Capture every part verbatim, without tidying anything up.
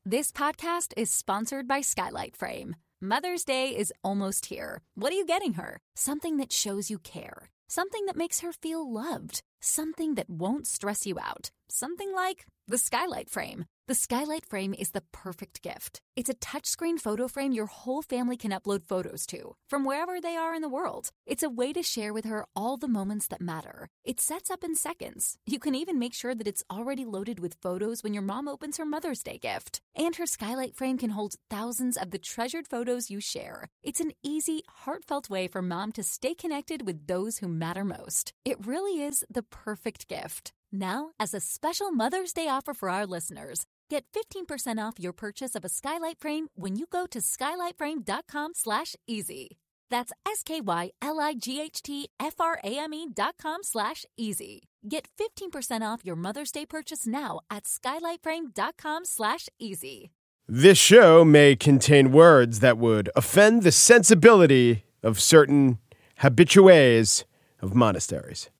This podcast is sponsored by Skylight Frame. Mother's Day is almost here. What are you getting her? Something that shows you care. Something that makes her feel loved. Something that won't stress you out. Something like the Skylight Frame. The Skylight Frame is the perfect gift. It's a touchscreen photo frame your whole family can upload photos to, from wherever they are in the world. It's a way to share with her all the moments that matter. It sets up in seconds. You can even make sure that it's already loaded with photos when your mom opens her Mother's Day gift. And her Skylight Frame can hold thousands of the treasured photos you share. It's an easy, heartfelt way for mom to stay connected with those who matter most. It really is the perfect gift. Now, as a special Mother's Day offer for our listeners, get fifteen percent off your purchase of a Skylight Frame when you go to skylightframe.com slash easy. That's S-K-Y-L-I-G-H-T-F-R-A-M-E dot com slash easy. Get fifteen percent off your Mother's Day purchase now at skylightframe.com slash easy. This show may contain words that would offend the sensibility of certain habitués of monasteries.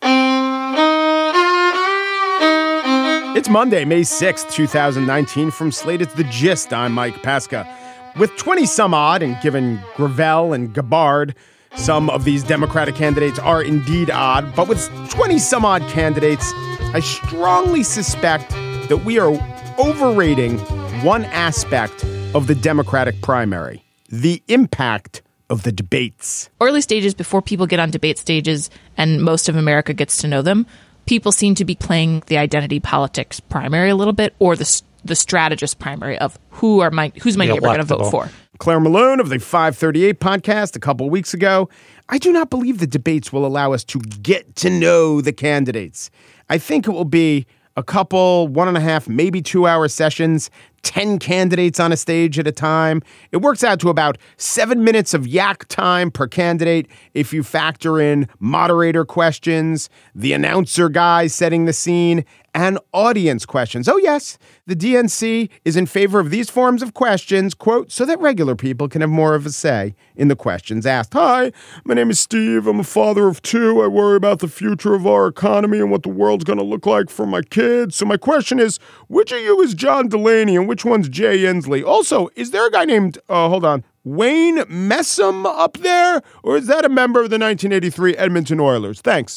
It's Monday, May sixth, twenty nineteen. From Slate, it's The Gist. I'm Mike Pesca. With twenty some odd, and given Gravel and Gabbard, some of these Democratic candidates are indeed odd. But with twenty some odd candidates, I strongly suspect that we are overrating one aspect of the Democratic primary: the impact of the debates. Early stages, before people get on debate stages and most of America gets to know them, people seem to be playing the identity politics primary a little bit, or the the strategist primary of who are my who's my neighbor going to vote for. Claire Malone of the five thirty-eight podcast a couple weeks ago. I do not believe the debates will allow us to get to know the candidates. I think it will be a couple, one and a half, maybe two hour sessions, ten candidates on a stage at a time. It works out to about seven minutes of yak time per candidate if you factor in moderator questions, the announcer guy setting the scene, and audience questions. Oh, yes, the D N C is in favor of these forms of questions, quote, so that regular people can have more of a say in the questions asked. Hi, my name is Steve. I'm a father of two. I worry about the future of our economy and what the world's going to look like for my kids. So my question is, which of you is John Delaney and which one's Jay Inslee? Also, is there a guy named, uh, hold on, Wayne Messam up there? Or is that a member of the nineteen eighty-three Edmonton Oilers? Thanks.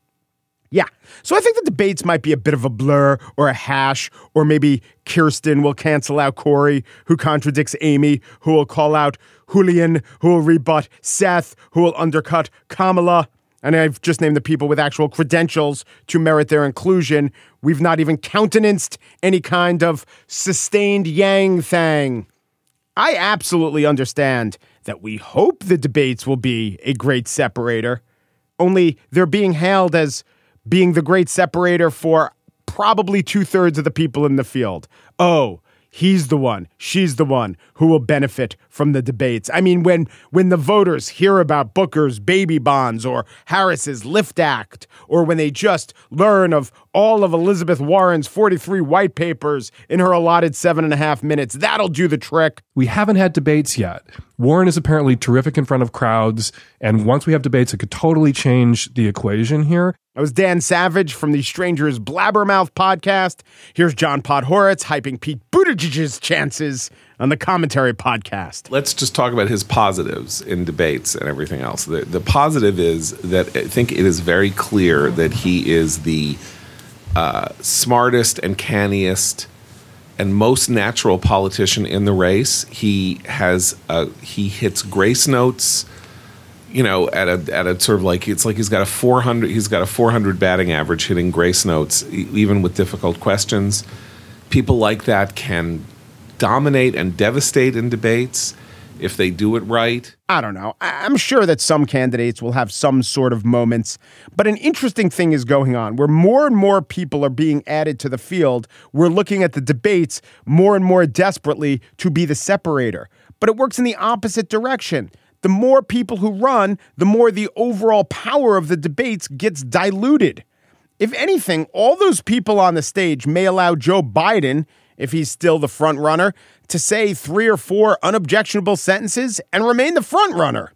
Yeah. So I think the debates might be a bit of a blur or a hash, or maybe Kirsten will cancel out Corey, who contradicts Amy, who will call out Julian, who will rebut Seth, who will undercut Kamala. And I've just named the people with actual credentials to merit their inclusion. We've not even countenanced any kind of sustained yang thing. I absolutely understand that we hope the debates will be a great separator, only they're being hailed as being the great separator for probably two thirds of the people in the field. Oh, he's the one, she's the one who will benefit from the debates. I mean, when when the voters hear about Booker's baby bonds or Harris's Lift Act, or when they just learn of all of Elizabeth Warren's forty-three white papers in her allotted seven and a half minutes, that'll do the trick. We haven't had debates yet. Warren is apparently terrific in front of crowds, and once we have debates, it could totally change the equation here. I was Dan Savage from the Strangers Blabbermouth podcast. Here's John Podhoretz hyping Pete Buttigieg's chances on the Commentary podcast. Let's just talk about his positives in debates and everything else. The, the positive is that I think it is very clear that he is the uh, smartest and canniest and most natural politician in the race. He has uh, he hits grace notes, you know, at a at a sort of like it's like he's got a four hundred he's got a four hundred batting average hitting grace notes even with difficult questions. People like that can dominate and devastate in debates if they do it right. I don't know. I'm sure that some candidates will have some sort of moments, but an interesting thing is going on where more and more people are being added to the field. We're looking at the debates more and more desperately to be the separator, but it works in the opposite direction. The more people who run, the more the overall power of the debates gets diluted. If anything, all those people on the stage may allow Joe Biden, if he's still the front runner, to say three or four unobjectionable sentences and remain the front runner.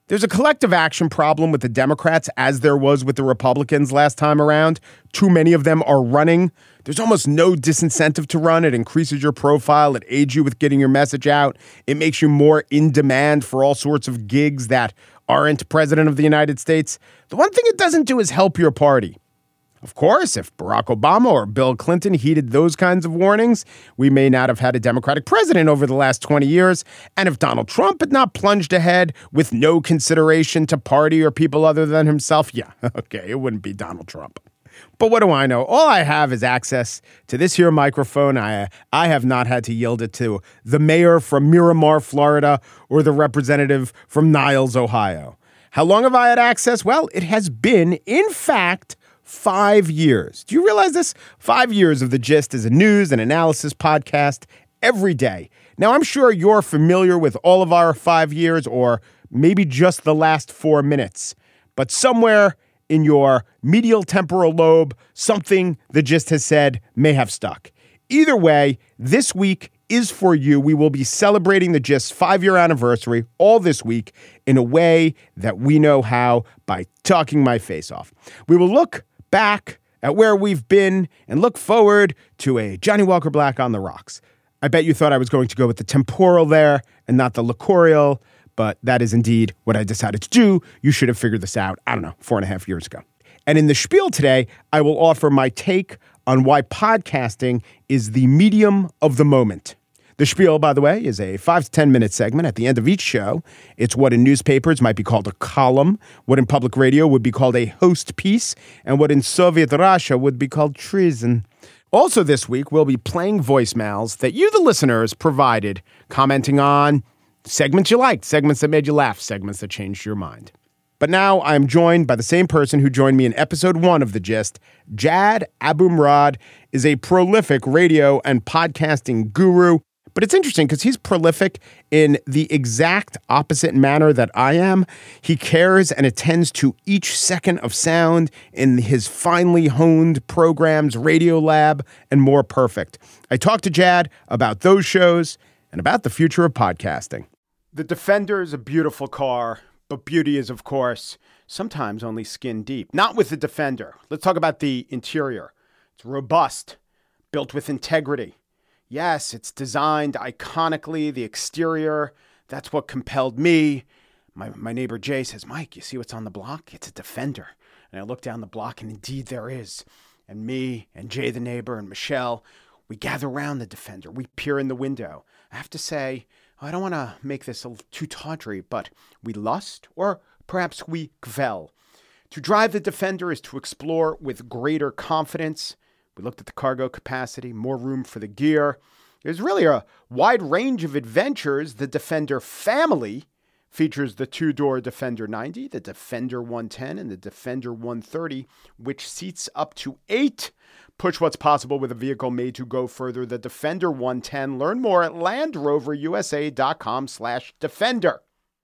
There's a collective action problem with the Democrats, as there was with the Republicans last time around. Too many of them are running. There's almost no disincentive to run. It increases your profile. It aids you with getting your message out. It makes you more in demand for all sorts of gigs that aren't president of the United States. The one thing it doesn't do is help your party. Of course, if Barack Obama or Bill Clinton heeded those kinds of warnings, we may not have had a Democratic president over the last twenty years. And if Donald Trump had not plunged ahead with no consideration to party or people other than himself, yeah, okay, it wouldn't be Donald Trump. But what do I know? All I have is access to this here microphone. I, I have not had to yield it to the mayor from Miramar, Florida, or the representative from Niles, Ohio. How long have I had access? Well, it has been, in fact, Five years. Do you realize this? Five years of The Gist as a news and analysis podcast every day. Now, I'm sure you're familiar with all of our five years or maybe just the last four minutes. But somewhere in your medial temporal lobe, something The Gist has said may have stuck. Either way, this week is for you. We will be celebrating The Gist's five-year anniversary all this week in a way that we know how, by talking my face off. We will look back at where we've been and look forward to a Johnny Walker Black on the rocks. I bet you thought I was going to go with the temporal there and not the liquorial, but that is indeed what I decided to do. You should have figured this out, I don't know, four and a half years ago. And in the spiel today, I will offer my take on why podcasting is the medium of the moment. The spiel, by the way, is a five to ten minute segment at the end of each show. It's what in newspapers might be called a column, what in public radio would be called a host piece, and what in Soviet Russia would be called treason. Also this week, we'll be playing voicemails that you, the listeners, provided, commenting on segments you liked, segments that made you laugh, segments that changed your mind. But now I'm joined by the same person who joined me in episode one of The Gist. Jad Abumrad is a prolific radio and podcasting guru. But it's interesting because he's prolific in the exact opposite manner that I am. He cares and attends to each second of sound in his finely honed programs, Radiolab, and More Perfect. I talked to Jad about those shows and about the future of podcasting. The Defender is a beautiful car, but beauty is, of course, sometimes only skin deep. Not with the Defender. Let's talk about the interior. It's robust, built with integrity. Yes, it's designed iconically, the exterior. That's what compelled me. My my neighbor Jay says, Mike, you see what's on the block? It's a Defender. And I look down the block, and indeed there is. And me and Jay, the neighbor, and Michelle, we gather around the Defender. We peer in the window. I have to say, I don't want to make this a, too tawdry, but we lust, or perhaps we gvel. To drive the Defender is to explore with greater confidence. We looked at the cargo capacity, more room for the gear. There's really a wide range of adventures. The Defender family features the two-door Defender ninety, the Defender one ten, and the Defender one thirty, which seats up to eight. Push what's possible with a vehicle made to go further. The Defender one ten. Learn more at LandRoverUSA.com slash Defender.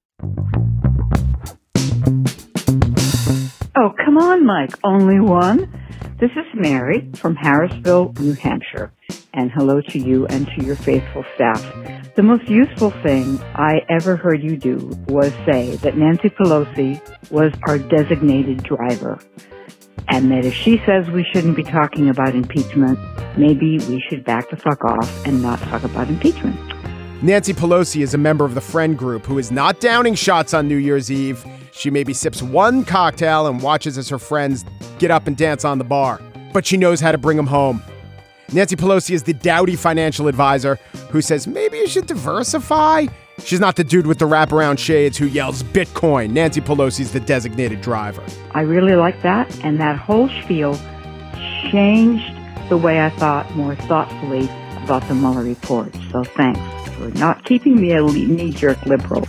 Oh, come on, Mike. Only one? This is Mary from Harrisville, New Hampshire, and hello to you and to your faithful staff. The most useful thing I ever heard you do was say that Nancy Pelosi was our designated driver, and that if she says we shouldn't be talking about impeachment, maybe we should back the fuck off and not talk about impeachment. Nancy Pelosi is a member of the friend group who is not downing shots on New Year's Eve. She maybe sips one cocktail and watches as her friends get up and dance on the bar. But she knows how to bring them home. Nancy Pelosi is the dowdy financial advisor who says, maybe you should diversify. She's not the dude with the wraparound shades who yells Bitcoin. Nancy Pelosi's the designated driver. I really like that, and that whole spiel changed the way I thought more thoughtfully about the Mueller report. So thanks for not keeping me a knee-jerk liberal.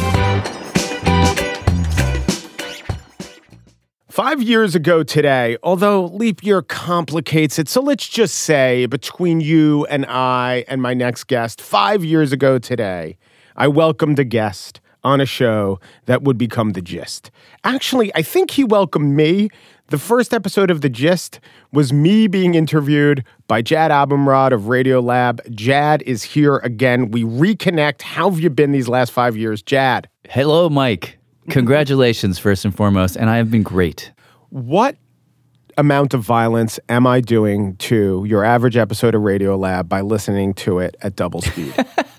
Five years ago today, although leap year complicates it, so let's just say between you and I and my next guest, five years ago today, I welcomed a guest on a show that would become The Gist. Actually, I think he welcomed me. The first episode of The Gist was me being interviewed by Jad Abumrad of Radiolab. Jad is here again. We reconnect. How have you been these last five years, Jad? Hello, Mike. Congratulations, first and foremost, and I have been great. What amount of violence am I doing to your average episode of Radiolab by listening to it at double speed?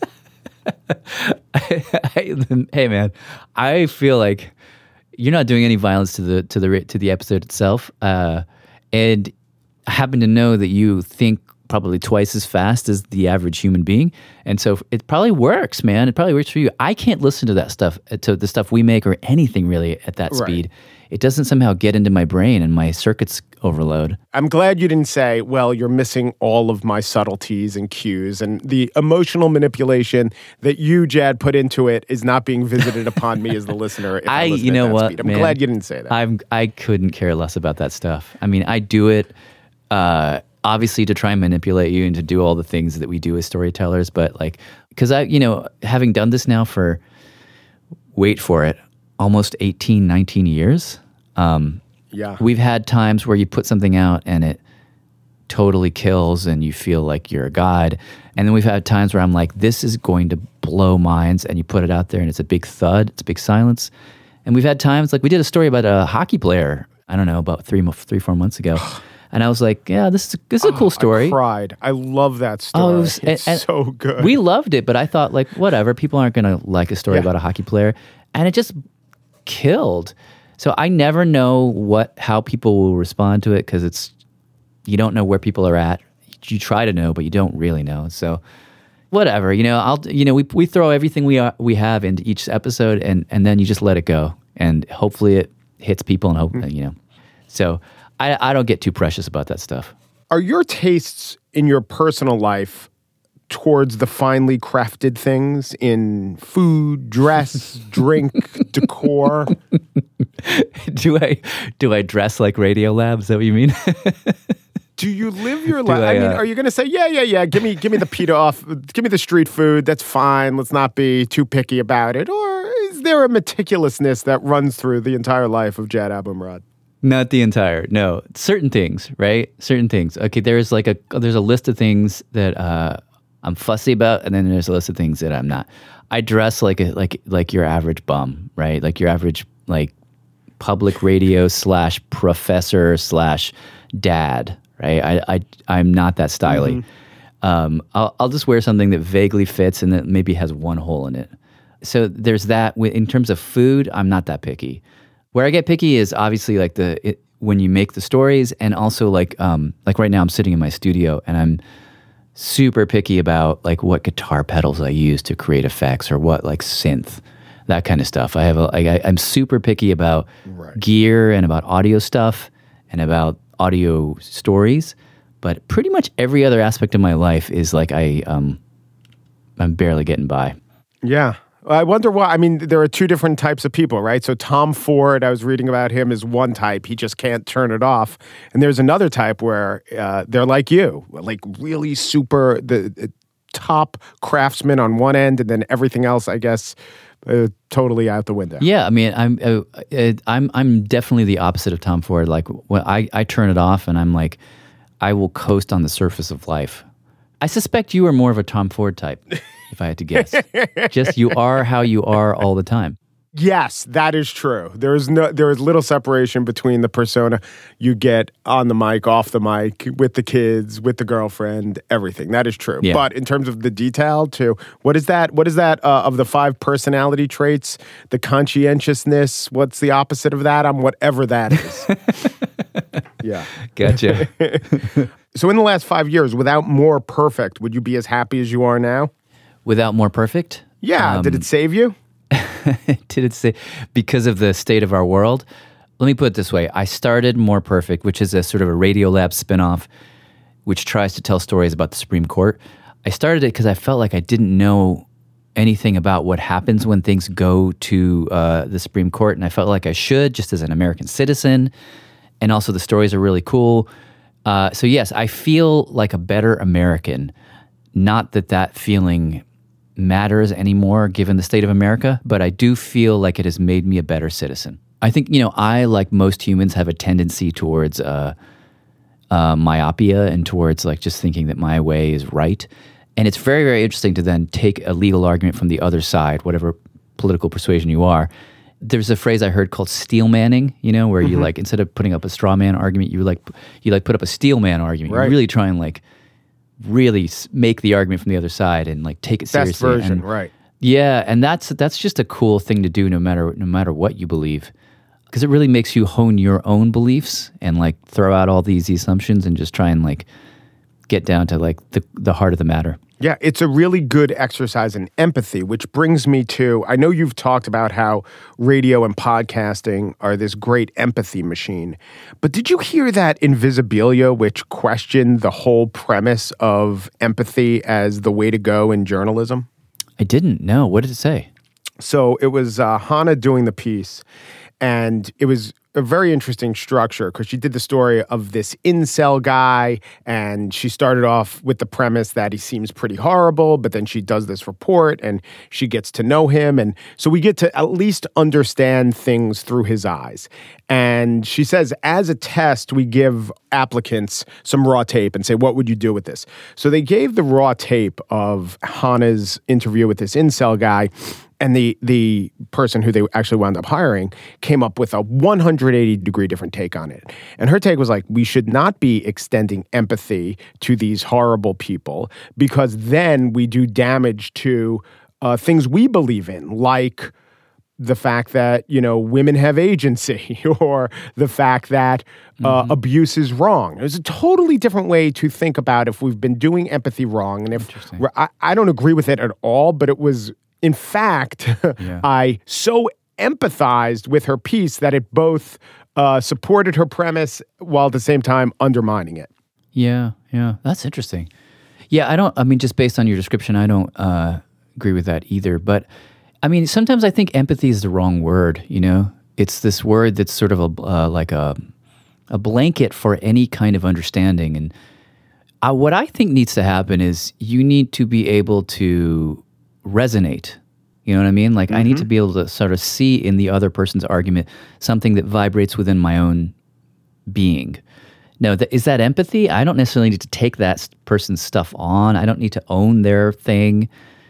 Hey, man, I feel like you're not doing any violence to the to the to the episode itself, uh, and I happen to know that you think probably twice as fast as the average human being, and so it probably works, man. It probably works for you. I can't listen to that stuff, to the stuff we make, or anything really at that Right. speed. It doesn't somehow get into my brain, and my circuits overload. I'm glad you didn't say, well, you're missing all of my subtleties and cues, and the emotional manipulation that you, Jad, put into it is not being visited upon me as the listener. If I, I, listen you at know that what, speed. I'm man? glad you didn't say that. I'm, I couldn't care less about that stuff. I mean, I do it, uh, obviously to try and manipulate you and to do all the things that we do as storytellers, but like, because I, you know, having done this now for, wait for it, almost eighteen, nineteen years, um, yeah. we've had times where you put something out and it totally kills and you feel like you're a god. And then we've had times where I'm like, this is going to blow minds, and you put it out there and it's a big thud, it's a big silence. And we've had times, like we did a story about a hockey player, I don't know, about three, three four months ago. And I was like, yeah, this is, this is a cool story. I cried. I love that story. Oh, it was, it's and, and so good. We loved it, but I thought, like, whatever, people aren't going to like a story Yeah. about a hockey player. And it just killed. So I never know what how people will respond to it, because it's, you don't know where people are at. You try to know, but you don't really know. So whatever, you know, I'll, you know, we we throw everything we are, we have into each episode, and and then you just let it go, and hopefully it hits people, and hope, you know. So I I don't get too precious about that stuff. Are your tastes in your personal life towards the finely crafted things in food, dress, drink, decor? do I do I dress like Radiolab? Is that what you mean? Do you live your life? I, I mean, uh, are you going to say, yeah, yeah, yeah, give me give me the pita off, give me the street food, that's fine, let's not be too picky about it? Or is there a meticulousness that runs through the entire life of Jad Abumrad? Not the entire, no. Certain things, right? Certain things. Okay, there's like a there's a list of things that uh, I'm fussy about, and then there's a list of things that I'm not. I dress like a like like your average bum, right? Like your average like public radio slash professor slash dad, right? I I I'm not that stylish. Mm-hmm. Um, I'll I'll just wear something that vaguely fits and that maybe has one hole in it. So there's that. In terms of food, I'm not that picky. Where I get picky is obviously like the it, when you make the stories, and also like um like right now I'm sitting in my studio and I'm super picky about like what guitar pedals I use to create effects, or what like synth, that kind of stuff. I have a, like, I, I'm super picky about Right. gear and about audio stuff and about audio stories, but pretty much every other aspect of my life is like I um I'm barely getting by. Yeah. I wonder why. I mean, there are two different types of people, right? So Tom Ford, I was reading about him, is one type. He just can't turn it off. And there's another type where uh, they're like you, like really super, the, the top craftsman on one end, and then everything else, I guess, uh, totally out the window. Yeah, I mean, I'm uh, uh, I'm I'm definitely the opposite of Tom Ford. Like, when I I turn it off, and I'm like, I will coast on the surface of life. I suspect you are more of a Tom Ford type, if I had to guess. Just you are how you are all the time. Yes, that is true. There is no, there is little separation between the persona you get on the mic, off the mic, with the kids, with the girlfriend, everything. That is true. Yeah. But in terms of the detail, too, what is that? What is that uh, of the five personality traits? The conscientiousness. What's the opposite of that? I'm whatever that is. Yeah. Gotcha. So in the last five years, without More Perfect, would you be as happy as you are now? Without More Perfect? Yeah. Um, Did it save you? Did it say because of the state of our world? Let me put it this way. I started More Perfect, which is a sort of a Radiolab spinoff, which tries to tell stories about the Supreme Court. I started it because I felt like I didn't know anything about what happens when things go to uh, the Supreme Court, and I felt like I should, just as an American citizen. And also the stories are really cool. Uh, so yes, I feel like a better American. Not that that feeling matters anymore given the state of America, but I do feel like it has made me a better citizen. I think, you know, I, like most humans, have a tendency towards uh, uh, myopia and towards like just thinking that my way is right. And it's very, very interesting to then take a legal argument from the other side, whatever political persuasion you are, there's a phrase I heard called steel manning, you know, where you Mm-hmm. like, instead of putting up a straw man argument, you like, you like put up a steel man argument. Right. You really try and like, really s- make the argument from the other side and like take it Best seriously. version, And- right. Yeah, and that's that's just a cool thing to do, no matter no matter what you believe, because it really makes you hone your own beliefs and like throw out all these assumptions and just try and like get down to like the the heart of the matter. Yeah, it's a really good exercise in empathy, which brings me to, I know you've talked about how radio and podcasting are this great empathy machine, but did you hear that Invisibilia, which questioned the whole premise of empathy as the way to go in journalism? I didn't know. What did it say? So it was uh, Hannah doing the piece, and it was a very interesting structure because she did the story of this incel guy, and she started off with the premise that he seems pretty horrible, but then she does this report and she gets to know him. And so we get to at least understand things through his eyes. And she says, as a test, we give applicants some raw tape and say, what would you do with this? So they gave the raw tape of Hannah's interview with this incel guy. And the the person who they actually wound up hiring came up with a one hundred eighty degree different take on it. And her take was like, we should not be extending empathy to these horrible people because then we do damage to uh, things we believe in, like the fact that, you know, women have agency or the fact that uh, mm-hmm. abuse is wrong. There's a totally different way to think about if we've been doing empathy wrong. And if we're, I, I don't agree with it at all, but it was... In fact, yeah. I so empathized with her piece that it both uh, supported her premise while at the same time undermining it. Yeah, yeah. That's interesting. Yeah, I don't, I mean, just based on your description, I don't uh, agree with that either. But I mean, sometimes I think empathy is the wrong word, you know? It's this word that's sort of a, uh, like a, a blanket for any kind of understanding. And uh, what I think needs to happen is you need to be able to resonate. You know what I mean? Like, mm-hmm. I need to be able to sort of see in the other person's argument something that vibrates within my own being. Now, th- is that empathy? I don't necessarily need to take that person's stuff on. I don't need to own their thing.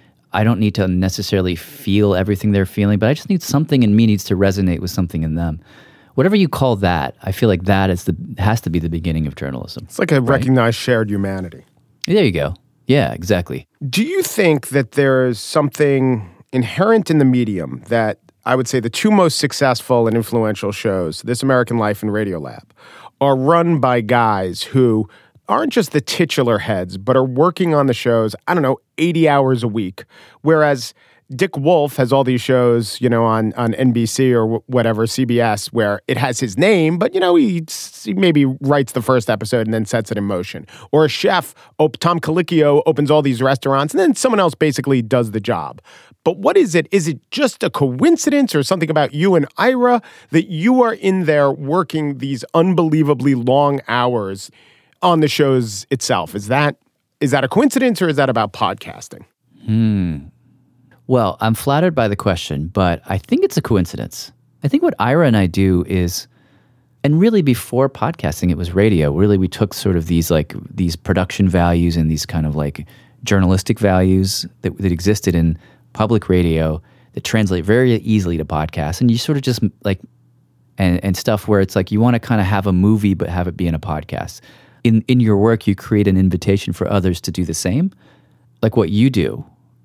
I don't need to necessarily feel everything they're feeling, but I just need something in me needs to resonate with something in them. Whatever you call that, I feel like that is the has to be the beginning of journalism. It's like a right? recognized shared humanity. There you go. Yeah, exactly. Do you think that there's something inherent in the medium that I would say the two most successful and influential shows, This American Life and Radiolab, are run by guys who aren't just the titular heads, but are working on the shows, I don't know, eighty hours a week, whereas Dick Wolf has all these shows, you know, on, on N B C or w- whatever, C B S, where it has his name, but, you know, he, he maybe writes the first episode and then sets it in motion. Or a chef, op- Tom Colicchio, opens all these restaurants, and then someone else basically does the job. But what is it? Is it just a coincidence or something about you and Ira that you are in there working these unbelievably long hours on the shows itself? Is that is that a coincidence or is that about podcasting? Hmm. Well, I'm flattered by the question, but I think it's a coincidence. I think what Ira and I do is, and really before podcasting, it was radio. Really, we took sort of these like these production values and these kind of like journalistic values that, that existed in public radio that translate very easily to podcasts. And you sort of just like, and, and stuff where it's like you want to kind of have a movie, but have it be in a podcast. In, in your work, you create an invitation for others to do the same. Like what you do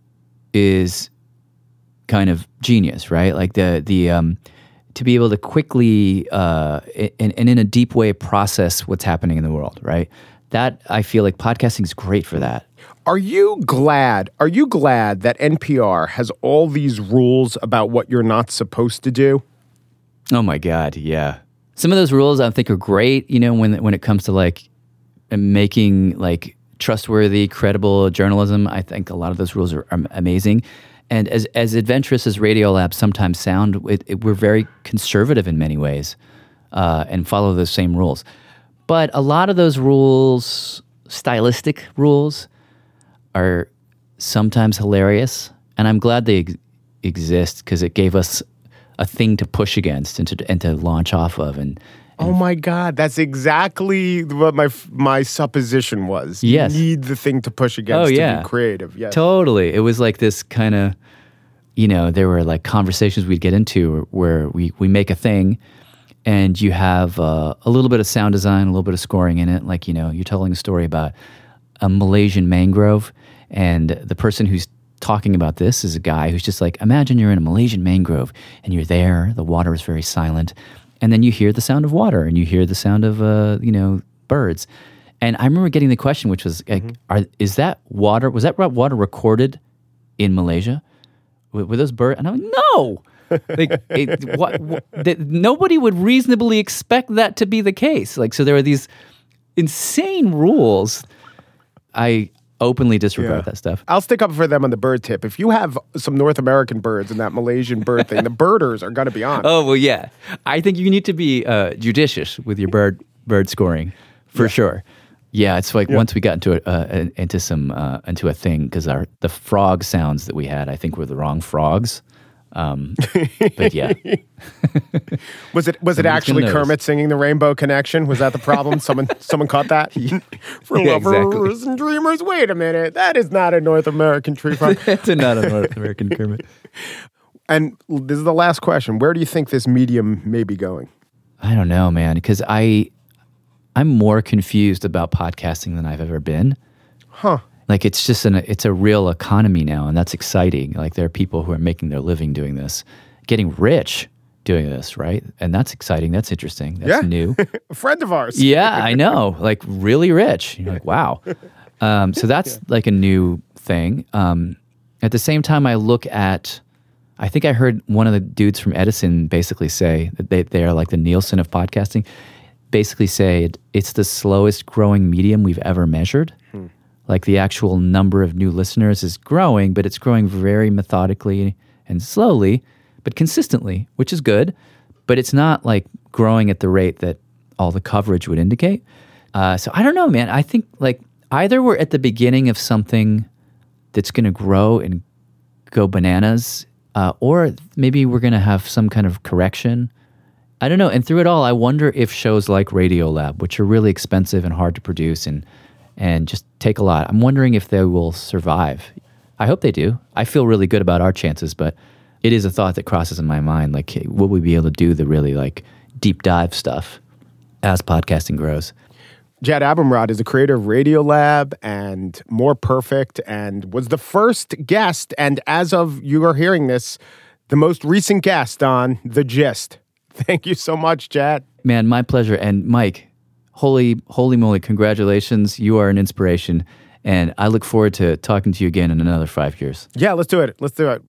is kind of genius, right? Like the the um, to be able to quickly uh, and, and in a deep way process what's happening in the world, right? That I feel like podcasting is great for that. Are you glad? Are you glad that N P R has all these rules about what you're not supposed to do? Oh my God, yeah. Some of those rules I think are great. You know, when when it comes to like making like trustworthy, credible journalism, I think a lot of those rules are, are amazing. And as as adventurous as Radiolab sometimes sound, it, it, we're very conservative in many ways uh, and follow those same rules. But a lot of those rules, stylistic rules, are sometimes hilarious. And I'm glad they ex- exist because it gave us a thing to push against and to, and to launch off of. And, and oh my God, that's exactly what my my supposition was. Yes. You need the thing to push against oh, yeah. to be creative. Yes. Totally. It was like this kind of you know, there were like conversations we'd get into where we, we make a thing and you have uh, a little bit of sound design, a little bit of scoring in it. Like, you know, you're telling a story about a Malaysian mangrove, and the person who's talking about this is a guy who's just like, imagine you're in a Malaysian mangrove and you're there, the water is very silent, and then you hear the sound of water and you hear the sound of, uh, you know, birds. And I remember getting the question, which was, like, mm-hmm. are, is that water, was that water recorded in Malaysia? Were, were those birds? And I'm like, no! like, it, what, what, that nobody would reasonably expect that to be the case. Like, so there are these insane rules. I openly disregard yeah. that stuff. I'll stick up for them on the bird tip. If you have some North American birds in that Malaysian bird thing, the birders are going to be on. Oh, well, yeah. I think you need to be uh, judicious with your bird bird scoring, for yeah. sure. Yeah, it's like yeah. once we got into a, uh, into some uh, into a thing, because our the frog sounds that we had, I think, were the wrong frogs. Um, but yeah, was it was it actually Kermit singing the Rainbow Connection? Was that the problem? someone someone caught that for yeah, lovers exactly. and dreamers. Wait a minute, that is not a North American tree frog. It's not a North American Kermit. And this is the last question: where do you think this medium may be going? I don't know, man, because I I'm more confused about podcasting than I've ever been. Huh. Like, it's just an, it's a real economy now, and that's exciting. Like, there are people who are making their living doing this, getting rich doing this, right? And that's exciting. That's interesting. That's yeah. new. A friend of ours. Yeah, I know. Like, really rich. You're like, wow. Um, so that's yeah. like a new thing. Um, at the same time, I look at, I think I heard one of the dudes from Edison basically say that they, they are like the Nielsen of podcasting, basically say it, it's the slowest growing medium we've ever measured. Hmm. Like, the actual number of new listeners is growing, but it's growing very methodically and slowly, but consistently, which is good. But it's not like growing at the rate that all the coverage would indicate. Uh, so I don't know, man. I think like either we're at the beginning of something that's going to grow and go bananas, uh, or maybe we're going to have some kind of correction. I don't know. And through it all, I wonder if shows like Radiolab, which are really expensive and hard to produce and and just take a lot, I'm wondering if they will survive. I hope they do. I feel really good about our chances, but it is a thought that crosses in my mind. Like, hey, will we be able to do the really like deep dive stuff as podcasting grows? Jad Abumrad is the creator of Radiolab and More Perfect, and was the first guest, and as of you are hearing this, the most recent guest on The Gist. Thank you so much, Jad. Man, my pleasure. And Mike, Holy, holy moly, congratulations. You are an inspiration. And I look forward to talking to you again in another five years. Yeah, let's do it. Let's do it.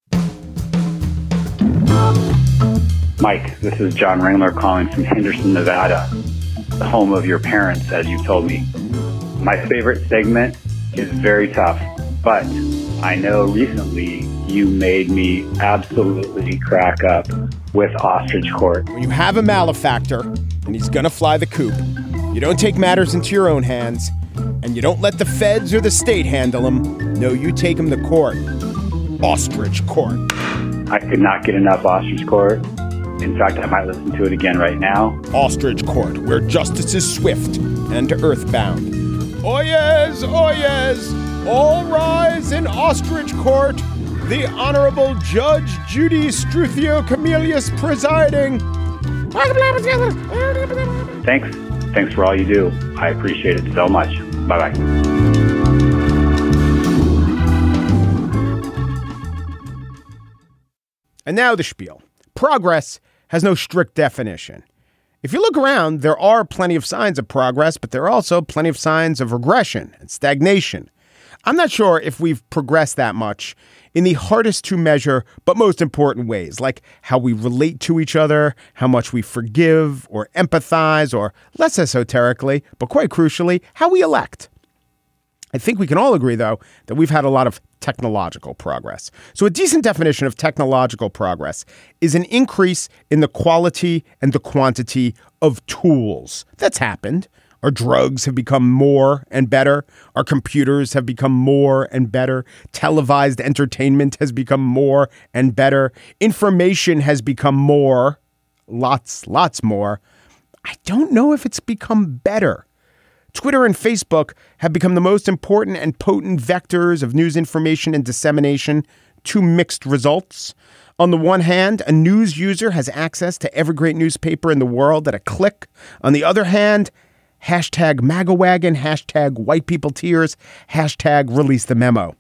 Mike, this is John Ringler calling from Henderson, Nevada, the home of your parents, as you told me. My favorite segment is very tough, but I know recently you made me absolutely crack up with Ostrich Court. When you have a malefactor and he's going to fly the coop, you don't take matters into your own hands, and you don't let the feds or the state handle him. No, you take him to court. Ostrich Court. I could not get enough Ostrich Court. In fact, I might listen to it again right now. Ostrich Court, where justice is swift and earthbound. Oyez, oyez, all rise in Ostrich Court. The Honorable Judge Judy Struthio Camillus presiding. Thanks. Thanks for all you do. I appreciate it so much. Bye-bye. And now the spiel. Progress has no strict definition. If you look around, there are plenty of signs of progress, but there are also plenty of signs of regression and stagnation. I'm not sure if we've progressed that much in the hardest to measure but most important ways, like how we relate to each other, how much we forgive or empathize, or less esoterically, but quite crucially, how we elect. I think we can all agree, though, that we've had a lot of technological progress. So a decent definition of technological progress is an increase in the quality and the quantity of tools. That's happened. Our drugs have become more and better. Our computers have become more and better. Televised entertainment has become more and better. Information has become more, lots, lots more. I don't know if it's become better. Twitter and Facebook have become the most important and potent vectors of news information and dissemination. two mixed results. On the one hand, a news user has access to every great newspaper in the world at a click. On the other hand, hashtag MAGAWagon, hashtag white people tears, hashtag release the memo.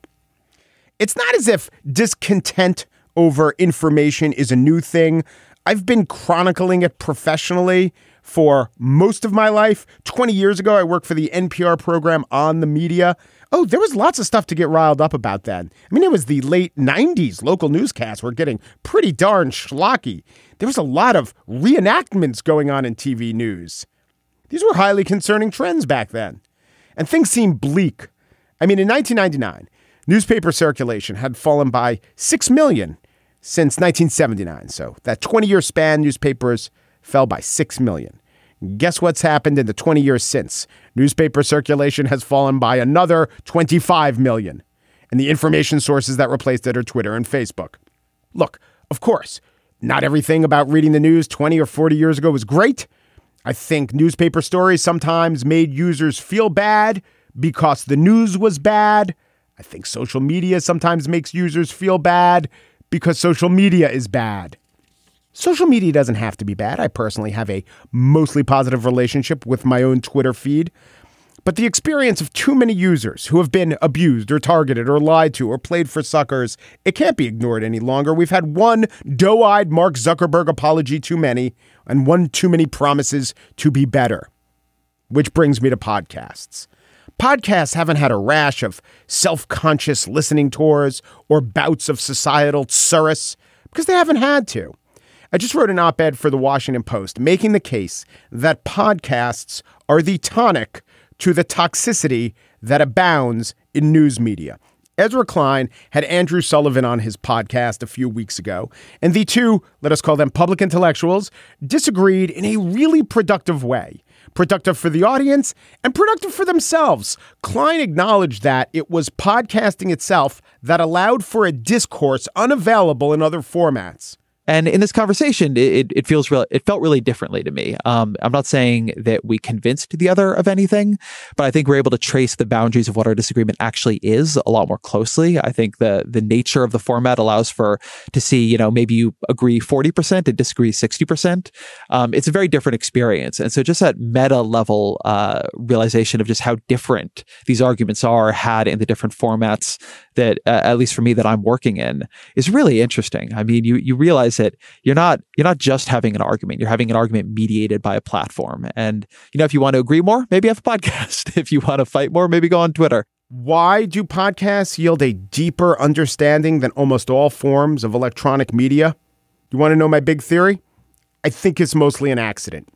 It's not as if discontent over information is a new thing. I've been chronicling it professionally for most of my life. twenty years ago, I worked for the N P R program On the Media. Oh, there was lots of stuff to get riled up about then. I mean, it was the late nineties. Local newscasts were getting pretty darn schlocky. There was a lot of reenactments going on in T V news. These were highly concerning trends back then. And things seemed bleak. I mean, in nineteen ninety-nine, newspaper circulation had fallen by six million since nineteen seventy-nine. So that twenty-year span, newspapers fell by six million. Guess what's happened in the twenty years since? Newspaper circulation has fallen by another twenty-five million. And the information sources that replaced it are Twitter and Facebook. Look, of course, not everything about reading the news twenty or forty years ago was great. I think newspaper stories sometimes made users feel bad because the news was bad. I think social media sometimes makes users feel bad because social media is bad. Social media doesn't have to be bad. I personally have a mostly positive relationship with my own Twitter feed. But the experience of too many users who have been abused or targeted or lied to or played for suckers, it can't be ignored any longer. We've had one doe-eyed Mark Zuckerberg apology too many and one too many promises to be better. Which brings me to podcasts. Podcasts haven't had a rash of self-conscious listening tours or bouts of societal tsuris because they haven't had to. I just wrote an op-ed for the Washington Post making the case that podcasts are the tonic to the toxicity that abounds in news media. Ezra Klein had Andrew Sullivan on his podcast a few weeks ago, and the two, let us call them public intellectuals, disagreed in a really productive way. Productive for the audience and productive for themselves. Klein acknowledged that it was podcasting itself that allowed for a discourse unavailable in other formats. And in this conversation, it it feels real. It felt really differently to me. Um, I'm not saying that we convinced the other of anything, but I think we're able to trace the boundaries of what our disagreement actually is a lot more closely. I think the the nature of the format allows for to see, you know, maybe you agree forty percent and disagree sixty percent. Um, it's a very different experience, and so just that meta level uh, realization of just how different these arguments are had in the different formats that, uh, at least for me, that I'm working in, is really interesting. I mean, you you realize that you're not you're not just having an argument. You're having an argument mediated by a platform. And, you know, if you want to agree more, maybe have a podcast. If you want to fight more, maybe go on Twitter. Why do podcasts yield a deeper understanding than almost all forms of electronic media? You want to know my big theory? I think it's mostly an accident.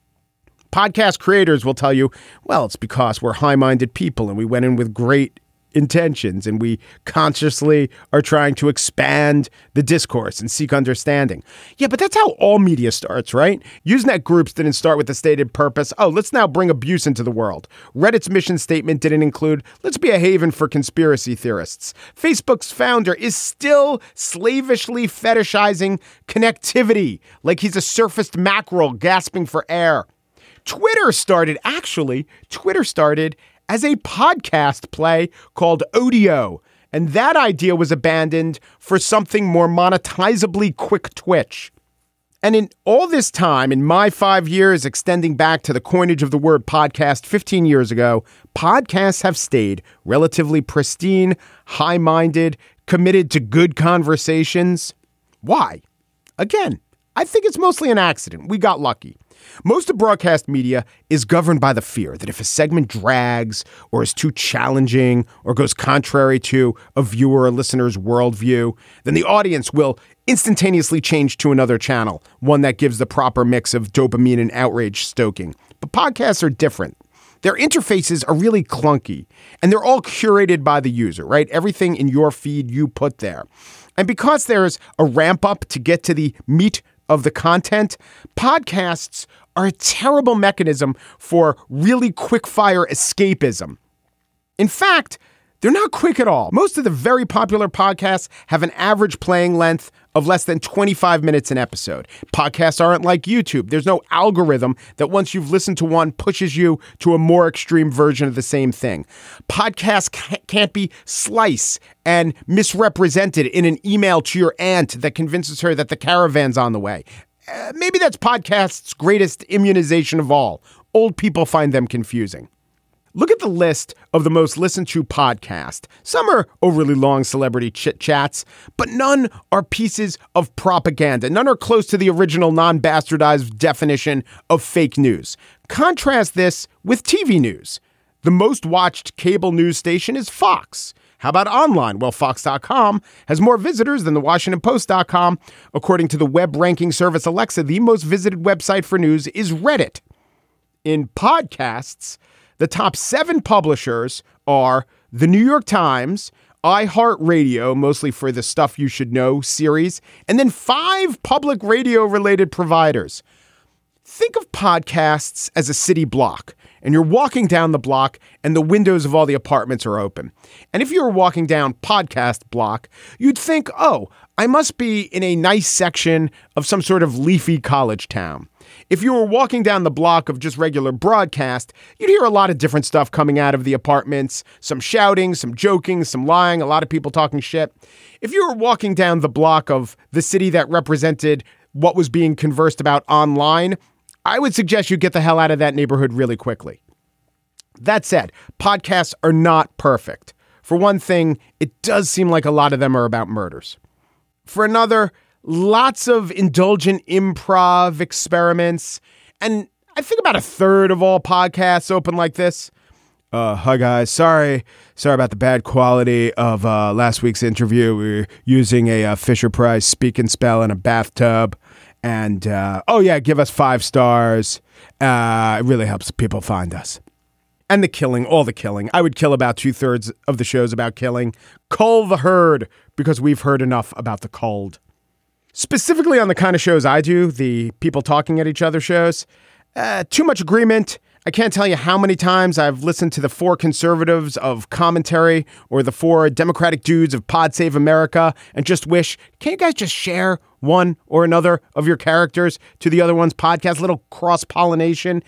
Podcast creators will tell you, well, it's because we're high-minded people and we went in with great intentions and we consciously are trying to expand the discourse and seek understanding. Yeah, but that's how all media starts, right? Usenet groups didn't start with the stated purpose, oh, let's now bring abuse into the world. Reddit's mission statement didn't include, let's be a haven for conspiracy theorists. Facebook's founder is still slavishly fetishizing connectivity like he's a surfaced mackerel gasping for air. Twitter started, actually, Twitter started as a podcast play called Odeo. And that idea was abandoned for something more monetizably quick twitch. And in all this time, in my five years extending back to the coinage of the word podcast fifteen years ago, podcasts have stayed relatively pristine, high-minded, committed to good conversations. Why? Again, I think it's mostly an accident. We got lucky. Most of broadcast media is governed by the fear that if a segment drags or is too challenging or goes contrary to a viewer or listener's worldview, then the audience will instantaneously change to another channel, one that gives the proper mix of dopamine and outrage stoking. But podcasts are different. Their interfaces are really clunky, and they're all curated by the user, right? Everything in your feed you put there. And because there's a ramp up to get to the meat of the content, podcasts are a terrible mechanism for really quick-fire escapism. In fact, they're not quick at all. Most of the very popular podcasts have an average playing length of less than twenty-five minutes an episode. Podcasts aren't like YouTube. There's no algorithm that once you've listened to one pushes you to a more extreme version of the same thing. Podcasts can't be sliced and misrepresented in an email to your aunt that convinces her that the caravan's on the way. Uh, maybe that's podcasts' greatest immunization of all. Old people find them confusing. Look at the list of the most listened to podcasts. Some are overly long celebrity chit chats, but none are pieces of propaganda. None are close to the original non-bastardized definition of fake news. Contrast this with T V news. The most watched cable news station is Fox. How about online? Well, Fox dot com has more visitors than the Washington Post dot com. According to the web ranking service Alexa, the most visited website for news is Reddit. In podcasts, the top seven publishers are The New York Times, iHeartRadio, mostly for the Stuff You Should Know series, and then five public radio-related providers. Think of podcasts as a city block, and you're walking down the block, and the windows of all the apartments are open. And if you were walking down podcast block, you'd think, oh, I must be in a nice section of some sort of leafy college town. If you were walking down the block of just regular broadcast, you'd hear a lot of different stuff coming out of the apartments, some shouting, some joking, some lying, a lot of people talking shit. If you were walking down the block of the city that represented what was being conversed about online, I would suggest you get the hell out of that neighborhood really quickly. That said, podcasts are not perfect. For one thing, it does seem like a lot of them are about murders. For another, lots of indulgent improv experiments. And I think about a third of all podcasts open like this. Uh, hi, guys. Sorry. Sorry about the bad quality of uh, last week's interview. We were using a uh, Fisher-Price speak and spell in a bathtub. And, uh, oh, yeah, give us five stars. Uh, it really helps people find us. And the killing, all the killing. I would kill about two-thirds of the shows about killing. Cull the herd, because we've heard enough about the culled. Specifically on the kind of shows I do, the people talking at each other shows, uh, too much agreement. I can't tell you how many times I've listened to the four conservatives of commentary or the four Democratic dudes of Pod Save America and just wish, can't you guys just share one or another of your characters to the other one's podcast? Little cross-pollination.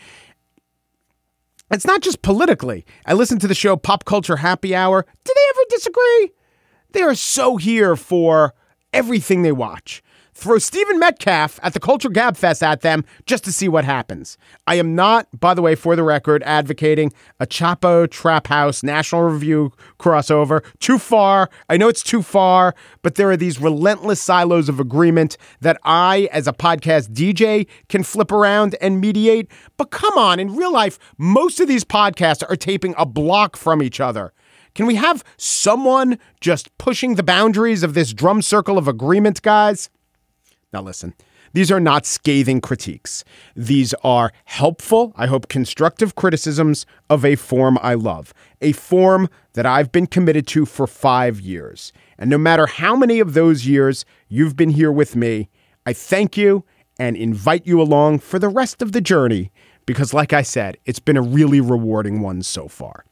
It's not just politically. I listen to the show Pop Culture Happy Hour. Do they ever disagree? They are so here for everything they watch. Throw Stephen Metcalf at the Culture Gab Fest at them just to see what happens. I am not, by the way, for the record, advocating a Chapo Trap House National Review crossover. Too far. I know it's too far, but there are these relentless silos of agreement that I, as a podcast D J, can flip around and mediate. But come on, in real life, most of these podcasts are taping a block from each other. Can we have someone just pushing the boundaries of this drum circle of agreement, guys? Now listen, these are not scathing critiques. These are helpful, I hope constructive criticisms of a form I love, a form that I've been committed to for five years. And no matter how many of those years you've been here with me, I thank you and invite you along for the rest of the journey because, like I said, it's been a really rewarding one so far.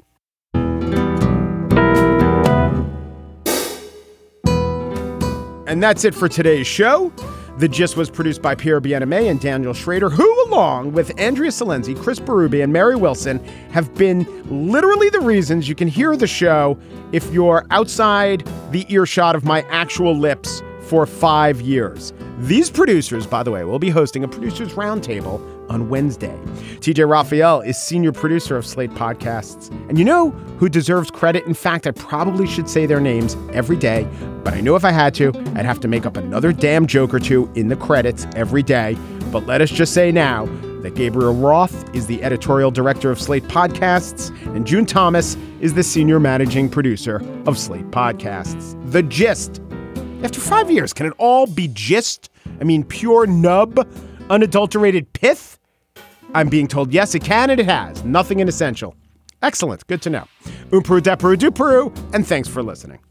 And that's it for today's show. The Gist was produced by Pierre Bien-Aimé and Daniel Schrader, who, along with Andrea Salenzi, Chris Berube, and Mary Wilson, have been literally the reasons you can hear the show if you're outside the earshot of my actual lips for five years. These producers, by the way, will be hosting a producers roundtable on Wednesday. T J Raphael is senior producer of Slate Podcasts. And you know who deserves credit? In fact, I probably should say their names every day, but I know if I had to, I'd have to make up another damn joke or two in the credits every day. But let us just say now that Gabriel Roth is the editorial director of Slate Podcasts, and June Thomas is the senior managing producer of Slate Podcasts. The Gist. After five years, can it all be gist? I mean, pure nub, unadulterated pith? I'm being told yes, it can, and it has. Nothing inessential. Excellent. Good to know. Oomperu, deperu, duperu, and thanks for listening.